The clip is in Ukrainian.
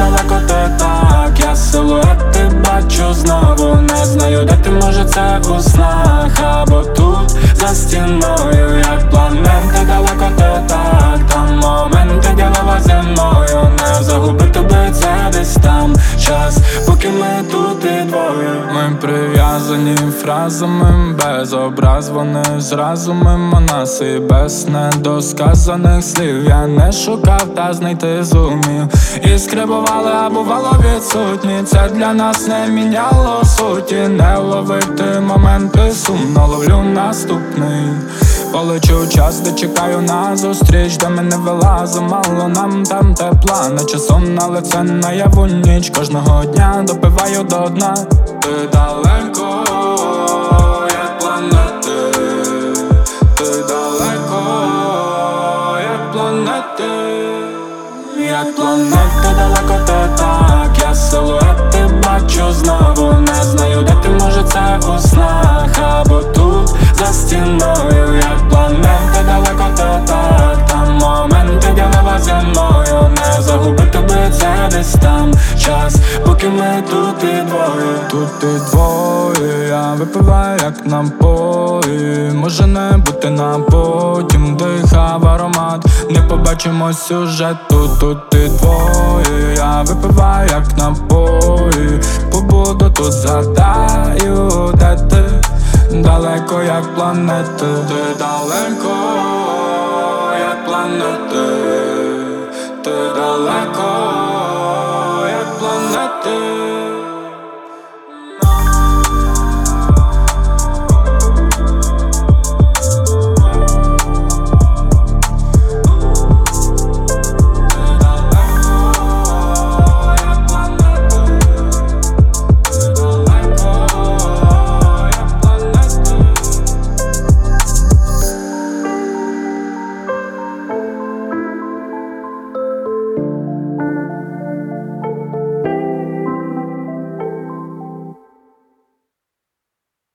далеко ти так. Я силуети бачу знову. Не знаю, де ти, може це у снах, або тут за стіною. Як планети далеко ти так. Там моменти ділова зимою. Не загубити би це десь там час, поки ми тут і двоє. Ми прив'язані фразами без образ, вони зразу мимо нас і без недосказаних слів. Я не шукав та знайти зумів. Іскри бували, а бувало відсутні. Це для нас не міняло суті. Не ловити моменти сумно, ловлю наступний. Полечу час, де чекаю на зустріч, де мене вилазу, мало нам там тепла. Наче сон, але це наяву ніч. Кожного дня допиваю до дна. Ти далеко, як планети. Ти далеко, як планети. Як планети далеко ти так. Я силуети бачу знову. Не знаю, де ти, може це у снах, або тут за стіною. Як планети далеко ти так. Там моменти ділова зимою. Не загубити би це десь там час, поки ми тут і двоє. Тут і двоє, я випиваю як напої. Може не бути на потім, дихав аромат. Не побачимо сюжету, тут і двоє. Я випиваю як напої. Побуду тут, згадаю, де ти. Далеко як планети. Ти далеко, як планети. Ти далеко, як планети.